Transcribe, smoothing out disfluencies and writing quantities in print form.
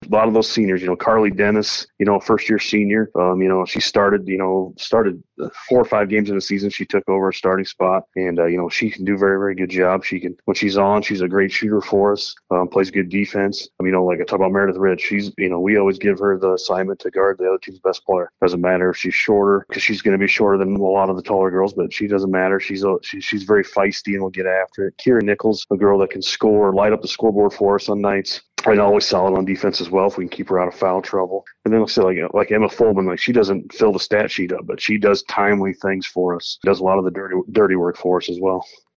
lot of those seniors, Carly Dennis, first year senior, she started 4 or 5 games in the season. She took over a starting spot, and, she can do a very, very good job. When she's on, she's a great shooter for us, plays good defense. Like I talk about Meredith Rich, we always give her the assignment to guard the other team's best player. Doesn't matter if she's shorter, because she's going to be shorter than a lot of the taller girls, but she doesn't matter. She's very feisty and will get after it. Kira Nichols, a girl that can score, light up the scoreboard for us on nights. And always solid on defense as well if we can keep her out of foul trouble. And then like Emma Fulman, she doesn't fill the stat sheet up, but she does timely things for us. Does a lot of the dirty work for us as well.